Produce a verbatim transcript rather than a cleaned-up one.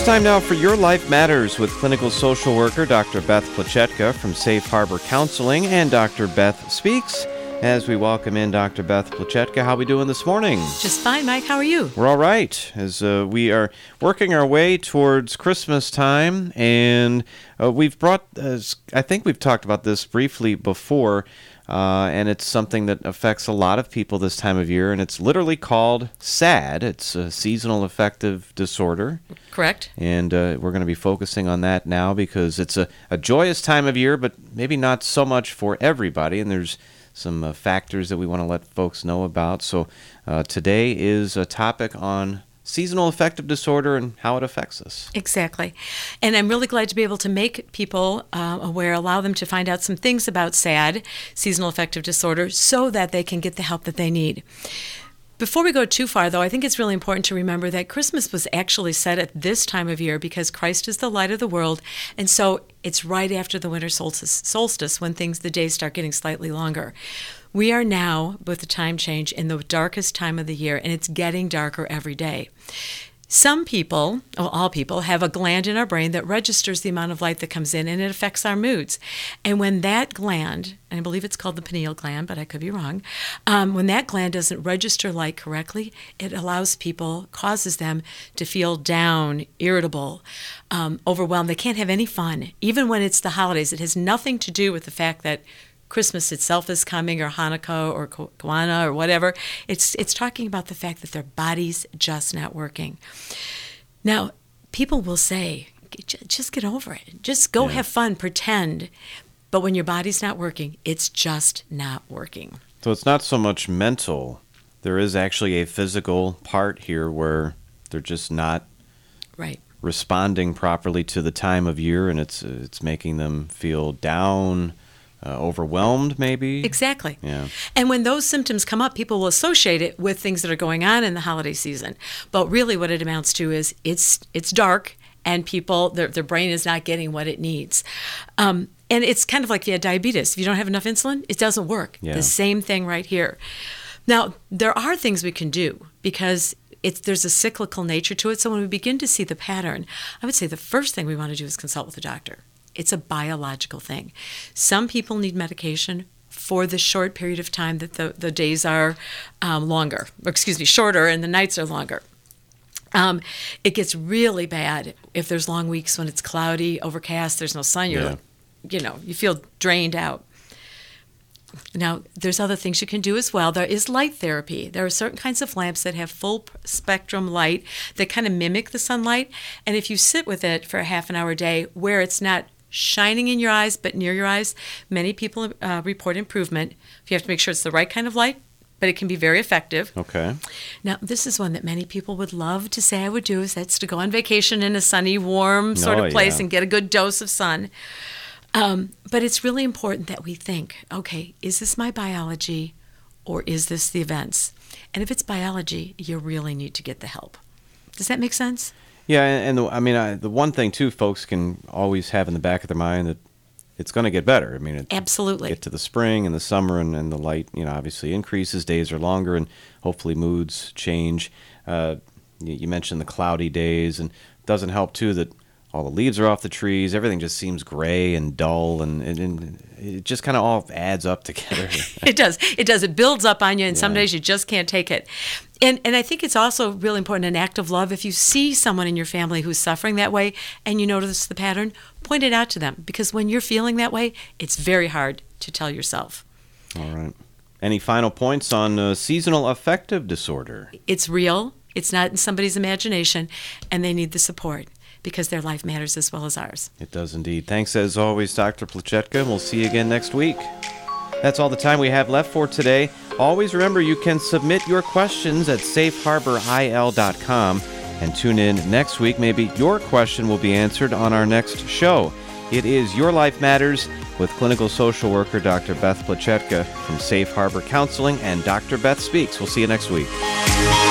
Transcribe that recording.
time now for Your Life Matters with clinical social worker Doctor Beth Plachetka from Safe Harbor Counseling and Doctor Beth Speaks. As we welcome in Doctor Beth Plachetka, how are we doing this morning? Just fine, Mike. How are you? We're all right, as uh, we are working our way towards Christmas time, and uh, we've brought, uh, I think we've talked about this briefly before, uh, and it's something that affects a lot of people this time of year, and it's literally called SAD. It's a seasonal affective disorder. Correct. And uh, we're going to be focusing on that now because it's a, a joyous time of year, but maybe not so much for everybody, and there's some uh, factors that we want to let folks know about. So uh, today is a topic on seasonal affective disorder and how it affects us. Exactly. And I'm really glad to be able to make people uh, aware, allow them to find out some things about SAD, seasonal affective disorder, so that they can get the help that they need. Before we go too far, though, I think it's really important to remember that Christmas was actually set at this time of year because Christ is the light of the world, and so it's right after the winter solstice, solstice when things, the days start getting slightly longer. We are now, with the time change, in the darkest time of the year, and it's getting darker every day. Some people, well, all people, have a gland in our brain that registers the amount of light that comes in, and it affects our moods. And when that gland, and I believe it's called the pineal gland, but I could be wrong, um, when that gland doesn't register light correctly, it allows people, causes them to feel down, irritable, um, overwhelmed. They can't have any fun, even when it's the holidays. It has nothing to do with the fact that Christmas itself is coming, or Hanukkah, or Kwanzaa, or whatever. It's it's talking about the fact that their body's just not working. Now, people will say, just get over it. Just go yeah. have fun, pretend. But when your body's not working, it's just not working. So it's not so much mental. There is actually a physical part here where they're just not right. responding properly to the time of year, and it's uh, it's making them feel down, Uh, overwhelmed, maybe? Exactly. Yeah. And when those symptoms come up, people will associate it with things that are going on in the holiday season. But really what it amounts to is it's it's dark, and people, their, their brain is not getting what it needs. Um, and it's kind of like if you had diabetes. If you don't have enough insulin, it doesn't work. Yeah. The same thing right here. Now, there are things we can do because it's there's a cyclical nature to it. So when we begin to see the pattern, I would say the first thing we want to do is consult with a doctor. It's a biological thing. Some people need medication for the short period of time that the, the days are um, longer, or excuse me, shorter, and the nights are longer. Um, it gets really bad if there's long weeks when it's cloudy, overcast, there's no sun. You're, Yeah. you know, you feel drained out. Now, there's other things you can do as well. There is light therapy. There are certain kinds of lamps that have full spectrum light that kind of mimic the sunlight. And if you sit with it for a half an hour a day where it's not shining in your eyes but near your eyes, many people uh, report improvement. You have to make sure it's the right kind of light, but it can be very effective. Okay. Now, this is one that many people would love to say I would do, is that's to go on vacation in a sunny, warm sort Oh, of place yeah. and get a good dose of sun. Um, but it's really important that we think, okay, is this my biology or is this the events? And if it's biology, you really need to get the help. Does that make sense? Yeah, and the, I mean, I, the one thing, too, folks can always have in the back of their mind that it's going to get better. I mean, it, Absolutely. Get to the spring and the summer, and, and the light, you know, obviously increases, days are longer, and hopefully moods change. Uh, you, you mentioned the cloudy days, and it doesn't help, too, that all the leaves are off the trees. Everything just seems gray and dull, and, and, and it just kind of all adds up together. It does. It does. It builds up on you, and Yeah. some days you just can't take it. And and I think it's also really important, an act of love. If you see someone in your family who's suffering that way and you notice the pattern, point it out to them. Because when you're feeling that way, it's very hard to tell yourself. All right. Any final points on uh, seasonal affective disorder? It's real. It's not in somebody's imagination, and they need the support because their life matters as well as ours. It does indeed. Thanks as always, Doctor Plachetka. We'll see you again next week. That's all the time we have left for today. Always remember you can submit your questions at safe harbor I L dot com and tune in next week. Maybe your question will be answered on our next show. It is Your Life Matters with clinical social worker Doctor Beth Plachetka from Safe Harbor Counseling and Doctor Beth Speaks. We'll see you next week.